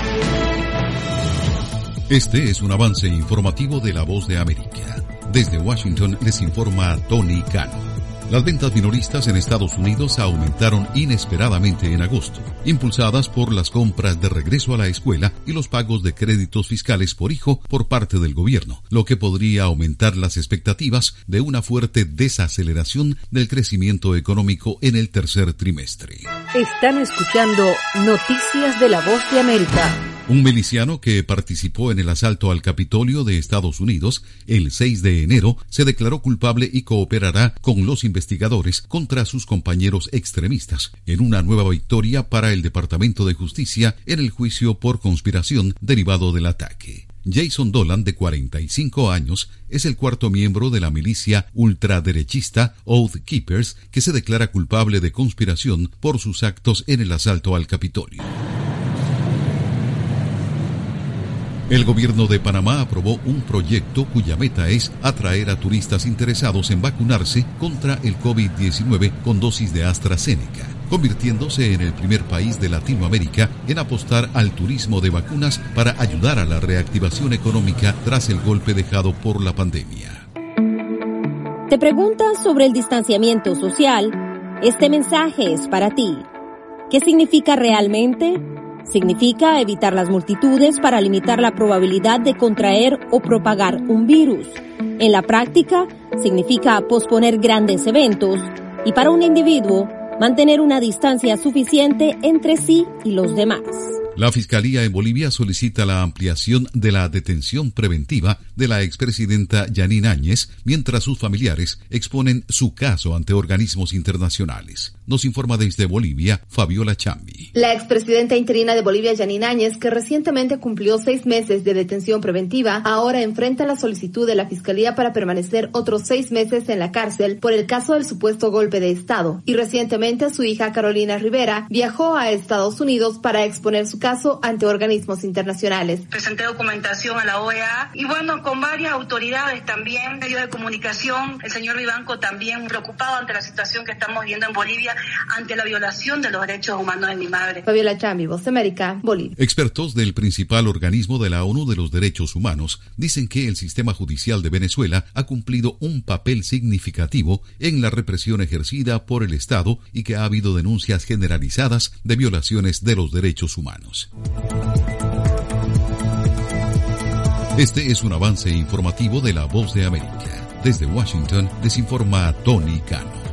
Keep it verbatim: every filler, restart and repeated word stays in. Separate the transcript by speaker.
Speaker 1: Este es un avance informativo de La Voz de América. Desde Washington les informa Tony Cano. Las ventas minoristas en Estados Unidos aumentaron inesperadamente en agosto, impulsadas por las compras de regreso a la escuela y los pagos de créditos fiscales por hijo por parte del gobierno, lo que podría aumentar las expectativas de una fuerte desaceleración del crecimiento económico en el tercer trimestre.
Speaker 2: Están escuchando Noticias de La Voz de América.
Speaker 1: Un miliciano que participó en el asalto al Capitolio de Estados Unidos el seis de enero se declaró culpable y cooperará con los investigadores contra sus compañeros extremistas en una nueva victoria para el Departamento de Justicia en el juicio por conspiración derivado del ataque. Jason Dolan, de cuarenta y cinco años, es el cuarto miembro de la milicia ultraderechista Oath Keepers que se declara culpable de conspiración por sus actos en el asalto al Capitolio. El gobierno de Panamá aprobó un proyecto cuya meta es atraer a turistas interesados en vacunarse contra el COVID diecinueve con dosis de AstraZeneca, convirtiéndose en el primer país de Latinoamérica en apostar al turismo de vacunas para ayudar a la reactivación económica tras el golpe dejado por la pandemia.
Speaker 3: ¿Te preguntas sobre el distanciamiento social? Este mensaje es para ti. ¿Qué significa realmente? Significa evitar las multitudes para limitar la probabilidad de contraer o propagar un virus. En la práctica, significa posponer grandes eventos y para un individuo, mantener una distancia suficiente entre sí y los demás.
Speaker 1: La Fiscalía en Bolivia solicita la ampliación de la detención preventiva de la expresidenta Yanine Áñez, mientras sus familiares exponen su caso ante organismos internacionales. Nos informa desde Bolivia, Fabiola Chambi.
Speaker 4: La expresidenta interina de Bolivia, Yanine Áñez, que recientemente cumplió seis meses de detención preventiva, ahora enfrenta la solicitud de la Fiscalía para permanecer otros seis meses en la cárcel por el caso del supuesto golpe de Estado. Y recientemente su hija Carolina Rivera viajó a Estados Unidos para exponer su caso ante organismos internacionales.
Speaker 5: Presenté documentación a la O E A y bueno, con varias autoridades también, medios de comunicación, el señor Vivanco también preocupado ante la situación que estamos viendo en Bolivia, ante la violación de los derechos humanos de mi madre.
Speaker 4: Fabiola Chambi, Voz de América, Bolivia.
Speaker 1: Expertos del principal organismo de la ONU de los Derechos Humanos dicen que el sistema judicial de Venezuela ha cumplido un papel significativo en la represión ejercida por el Estado y que ha habido denuncias generalizadas de violaciones de los derechos humanos. Este es un avance informativo de La Voz de América. Desde Washington les informa Tony Cano.